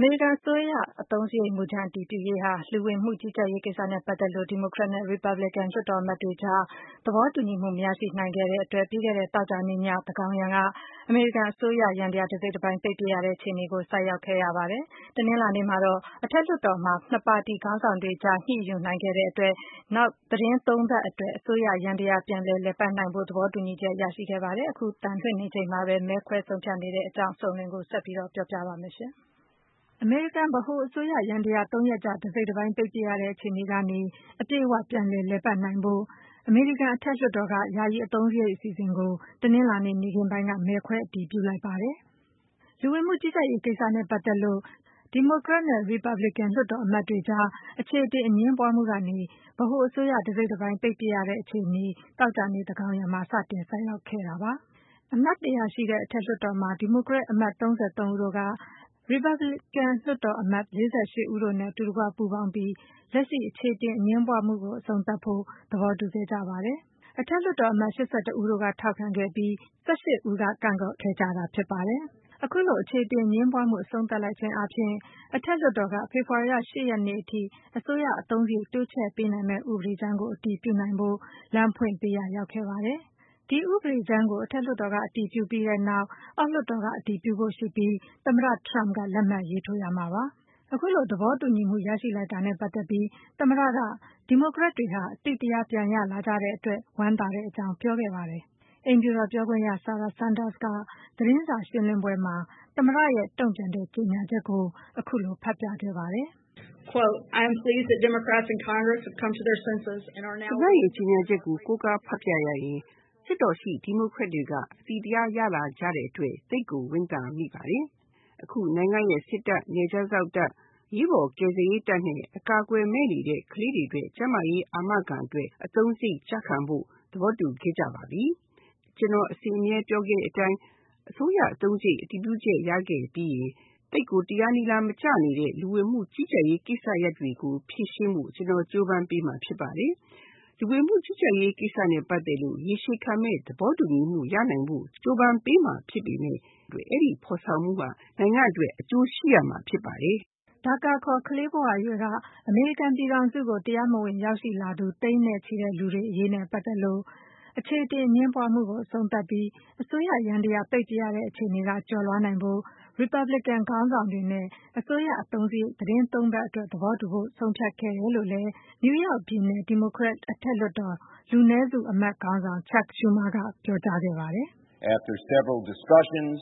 မေရိကန်အစိုးရအသုံးစရိတ်မူကြမ်းအတည်ပြုရေးဟာ လူဝင်မှုကြီးကြပ်ရေးကိစ္စနဲ့ပတ်သက်လို့ ဒီမိုကရက်နဲ့ရီပတ်ဘလစ်ကန်လွှတ်တော်အမတ်တွေကြားသဘောတူညီမှုမရရှိနိုင်ခဲ့တဲ့အတွက် ပြီးခဲ့တဲ့သောကြာနေ့ညသန်းခေါင်ယံကအမေရိကန်အစိုးရယန္တရားတစိတ်တပိုင်းပိတ်ပစ်ရတဲ့အခြေအနေကိုဆိုက်ရောက်ခဲ့ရပါတယ်။ တနင်္လာနေ့မှာတော့အထက်လွှတ်တော်မှာနှစ်ပါတီခေါင်းဆောင်တွေကြားညှိယူနိုင်ခဲ့တဲ့အတွက် နောက်သီတင်းသုံးပတ်အတွက်အစိုးရယန္တရားပြန်လည်ပတ်နိုင်ဖို့သဘောတူညီချက်ရရှိခဲ့ပါတယ်။ အခုအသံလွှင့်နေချိန်မှာပဲမဲခွဲဆုံးဖြတ်နေတဲ့အကြောင်းစုံလင်ကိုဆက်ပြီးပြောပြပါမယ်။ အမေရိကန်ဗဟိုအစိုးရယန္တရား3 ရက်ကြာတစိတ်တပိုင်းပိတ်ပစ်ရတဲ့အခြေအနေကနေအပြည့်အဝပြန်လည်ပတ်နိုင်ဖို့အမေရိကန်အထက်လွှတ်တော်ကယာယီအသုံးစရိတ်အစီအစဉ်ကိုတနင်္လာနေ့နေ့ခင်းပိုင်းကမဲခွဲအတည်ပြုလိုက်ပါတယ်။ လူဝင်မှုကြီးကြပ်ရေးကိစ္စနဲ့ပတ်သက်လို့ဒီမိုကရက်နဲ့ရီပတ်ဘလစ်ကန်လွှတ်တော်အမတ်တွေကြားအခြေအတင်အငြင်းပွားမှုကနေဗဟိုအစိုးရတစိတ်တပိုင်းပိတ်ပစ်ရတဲ့အခြေအနေသောကြာနေ့သန်းခေါင်ယံမှာစတင်ဆိုက်ရောက်ခဲ့တာပါ။ အမတ်100ရှိတဲ့အထက်လွှတ်တော်မှာဒီမိုကရက်အမတ်33ဦးတို့ကရီပတ်ဘလစ်ကန်လွှတ်တော်အမတ်48ဦးတို့နဲ့အတူတကွပူးပေါင်းပြီးလက်ရှိအခြေအတင်အငြင်းပွားမှုကိုအဆုံးသတ်ဖို့သဘောတူခဲ့ကြပါတယ်။ အထက်လွှတ်တော်အမတ်81ဦးတို့ကထောက်ခံခဲ့ပြီး18ဦးကကန့်ကွက်ခဲ့ကြတာဖြစ်ပါတယ်။ အခုလိုအခြေအတင်အငြင်းပွားမှုအဆုံးသတ်လိုက်ခြင်းအားဖြင့်အထက်လွှတ်တော်ကဖေဖော်ဝါရီလ8ရက်နေ့အထိအစိုးရအသုံးစရိတ်တိုးချဲ့ပေးနိုင်မယ့်ဥပဒေကြမ်းကိုအတည်ပြုနိုင်ဖို့လမ်းဖွင့်ပေးရာရောက်ခဲ့ပါတယ်။ ဒီဥပဒေကြမ်းကိုအထက်လွှတ်တော်ကအတည်ပြုပြီးတဲ့နောက်အောက်လွှတ်တော်ကအတည်ပြုဖို့ရှိပြီးသမ္မတထရမ့်ကလက်မှတ်ရေးထိုးရမှာပါ။ အခုလိုသဘောတူညီမှုရရှိလိုက်တာနဲ့ပတ်သက်ပြီးသမ္မတကဒီမိုကရက်တွေဟာအသိတရားပြန်ရလာကြတဲ့အတွက်ဝမ်းသာတဲ့အကြောင်းပြောခဲ့ပါတယ်။ အိမ်ဖြူတော်ပြောခွင့်ရ Sarah Sanders ကသတင်းစာရှင်းလင်းပွဲမှာသမ္မတရဲ့တုန့်ပြန်တဲ့ကြေညာချက်ကိုအခုလိုဖတ်ပြခဲ့ပါတယ်။ I am pleased that Democrats in Congress have come to their senses and are now သမ္မတရဲ့ကြေညာချက်ကိုကိုးကားဖတ်ပြရရင်လွှတ်တော်ရှိဒီမိုကရက်တွေကအသိတရားရလာကြတဲ့အတွက်သိပ်ကိုဝမ်းသာမိပါတယ်။အခုနိုင်ငံရဲ့စစ်တပ်၊နယ်ခြားစောင့်တပ်၊ရေးပေါ်ကယ်ဆယ်ရေးတပ်နဲ့အကာအကွယ်မဲ့နေတဲ့ကလေးတွေအတွက်ကျန်းမာရေးအာမခံအတွက်အသုံးစရိတ်ကျခံဖို့သဘောတူခဲ့ကြပါပြီ။ကျွန်တော်အစဉ်အမြဲပြောခဲ့တဲ့အတိုင်းအစိုးရအသုံးစရိတ်အတည်ပြုချက်ရခဲ့ပြီးရင်သိပ်ကိုတရားနီလာမကျနေတဲ့လူဝင်မှုကြီးကြပ်ရေးကိစ္စရပ်တွေကိုဖြေရှင်းဖို့ကျွန်တော်ကြိုးပမ်းပေးမှာဖြစ်ပါတယ်။လူဝင်မှုကြီးကြပ်ရေးကိစ္စနဲ့ပတ်သက်လို့ရေရှည်ခံမဲ့သဘောတူညီမှုရနိုင်ဖို့ကြိုးပမ်းပေးမှာဖြစ်ပေမဲ့အဲဒီဖော်ဆောင်မှုဟာနိုင်ငံအတွက်အကျိုးရှိရမှာဖြစ်ပါတယ်။ဒါကာခေါ်ကလေးဘဝရွယ်ကအမေရိကန်ပြည်ထောင်စုကိုတရားမဝင်ရောက်ရှိလာသူသိန်းနဲ့ချီတဲ့လူတွေအရေးနဲ့ပတ်သက်လို့အခြေအတင်အငြင်းပွားမှုကိုအဆုံးသတ်ပြီးအစိုးရယန္တရားပိတ်ပစ်ရတဲ့အခြေအနေကကျော်လွှားနိုင်ဖို့ရီပတ်ဘလစ်ကန်ခေါင်းဆောင်တွေနဲ့အစိုးရအသုံးစရိတ်သီတင်းသုံးပတ်အတွက်သဘောတူဖို့ဆုံးဖြတ်ခဲ့တယ်လို့လည်းနယူးယောက်ပြည်နယ်ဒီမိုကရက်အထက်လွှတ်တော်လူနည်းစုအမတ်ခေါင်းဆောင် Chuck Schumer ကပြောကြားခဲ့ပါတယ်။ After several discussions,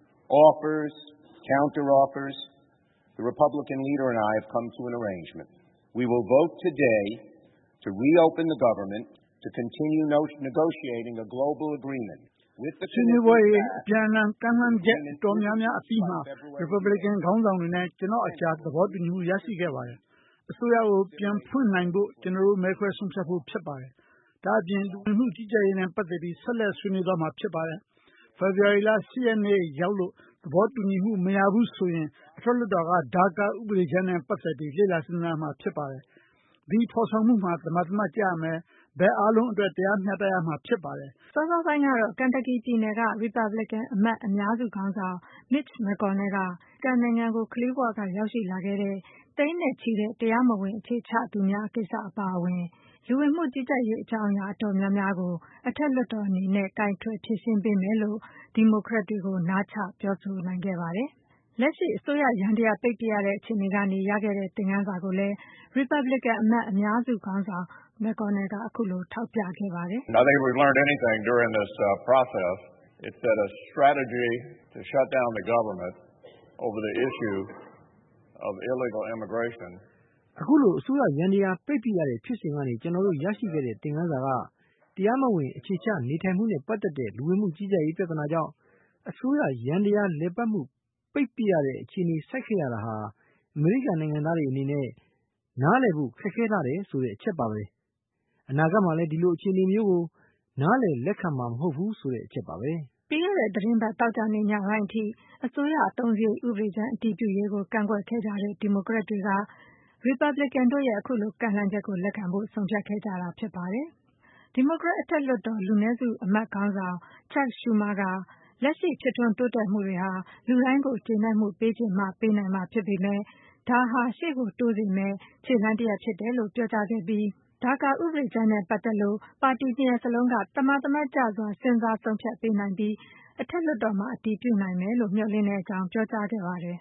offers, counter offers, the Republican leader and I have come to an arrangement. We will vote today to reopen the government to continue negotiating a global agreement. ဆွေးနွေးပွဲရဲ့အပြန်အလှန်ကမ်းလှမ်းချက်တော်များများအပြီးမှာ Republican ခေါင်းဆောင်တွေနဲ့ကျွန်တော်အကြားသဘောတူညီမှုရရှိခဲ့ပါတယ်။အစိုးရကိုပြန်ဖွင့်နိုင်ဖို့ကျွန်တော်တို့မဲခွဲဆုံးဖြတ်ဖို့ဖြစ်ပါတယ်။ဒါအပြင်လူဝင်မှုကြီးကြပ်ရေးနဲ့ပတ်သက်ပြီးဆက်လက်ဆွေးနွေးသွားမှာဖြစ်ပါတယ်။ ဖေဖော်ဝါရီလ8ရက်နေ့ရောက်လို့သဘောတူညီမှုမရဘူးဆိုရင်အထက်လွှတ်တော်ကဒါကာဥပဒေကြမ်းနဲ့ပတ်သက်ပြီးလေ့လာစဉ်းစားမှာဖြစ်ပါတယ်။ဒီဖော်ဆောင်မှုမှာသမာသမတ်ကျရမယ်။ဘက်အားလုံးအတွက်တရားမျှတရမှာဖြစ်ပါတယ်။စောစောပိုင်းကတော့ကန်တက်ကီပြည်နယ်ကရီပတ်ဘလစ်ကန်အမတ်အများစုခေါင်းဆောင် Mitch McConnell ကကန်နိုင်ငံကိုကလေးဘဝကရောက်ရှိလာခဲ့တဲ့သိန်းနဲ့ချီတဲ့တရားမဝင်အခြေချသူများကိစ္စအပါအဝင်လူဝင်မှုကြီးကြပ်ရေးအကြောင်းအရာအတော်များများကိုအထက်လွှတ်တော်အနေနဲ့ကိုင်တွယ်ဖြေရှင်းပေးမယ်လို့ဒီမိုကရက်တွေကိုနားချပြောဆိုနိုင်ခဲ့ပါတယ်။လက်ရှိအစိုးရယန္တရားပိတ်ပစ်ရတဲ့အခြေအနေကနေရခဲ့တဲ့သင်ခန်းစာကိုလည်းရီပတ်ဘလစ်ကန်အမတ်အများစုခေါင်းဆောင်McConnell ကအခုလိုထောက်ပြခဲ့ပါတယ်။ I think if we've learned anything during this process, it's that a strategy to shut down the government over the issue of illegal immigration အခုလိုအစိုးရယန္တရားပိတ်ပစ်ရတဲ့ဖြစ်စဉ်ကနေကျွန်တော်တို့ရရှိခဲ့တဲ့သင်ခန်းစာကတရားမဝင်အခြေချနေထိုင်မှုနဲ့ပတ်သက်တဲ့လူဝင်မှုကြီးကြပ်ရေးပြဿနာကြောင့်အစိုးရယန္တရားလည်ပတ်မှုပိတ်ပစ်ရတဲ့အခြေအနေဆိုက်ခဲ့ရတာဟာအမေရိကန်နိုင်ငံသားတွေအနေနဲ့နားလည်ဖို့ခက်ခဲလာတယ်ဆိုတဲ့အချက်ပါပဲ။အနာဂတ်မှာလည်းဒီလိုအခြေအနေမျိုးကိုနားလည်လက်ခံမှာမဟုတ်ဘူးဆိုတဲ့အချက်ပါပဲ။ပြီးခဲ့တဲ့သတင်းပတ်သောကြာနေ့ညပိုင်းအထိအစိုးရအသုံးစရိတ်ဥပဒေကြမ်းအတည်ပြုရေးကိုကန့်ကွက်ခဲ့ကြတဲ့ဒီမိုကရက်တွေကရီပတ်ဘလစ်ကန်တို့ရဲ့အခုလိုကမ်းလှမ်းချက်ကိုလက်ခံဖို့ဆုံးဖြတ်ခဲ့ကြတာဖြစ်ပါတယ်။ဒီမိုကရက်အထက်လွှတ်တော်လူနည်းစုအမတ်ခေါင်းဆောင် Chuck Schumer ကလက်ရှိဖြစ်ထွန်းတိုးတက်မှုတွေဟာ လူတိုင်းကိုကျေနပ်မှုပေးချင်မှပေးနိုင်မှာဖြစ်ပေမဲ့ ဒါဟာရှေ့ကိုတိုးစေမယ့်ခြေလှမ်းတရပ်ဖြစ်တယ်လို့ပြောကြားခဲ့ပြီး ဒါကာဥပဒေကြမ်းနဲ့ပတ်သက်လို့ ပါတီနှစ်ရပ်စလုံးက သမာသမတ်ကျစွာ စဉ်းစားဆုံးဖြတ်ပေးနိုင်ပြီး အထက်လွှတ်တော်မှာ အတည်ပြုနိုင်မယ်လို့ မျှော်လင့်ကြောင်းပြောကြားခဲ့ပါတယ်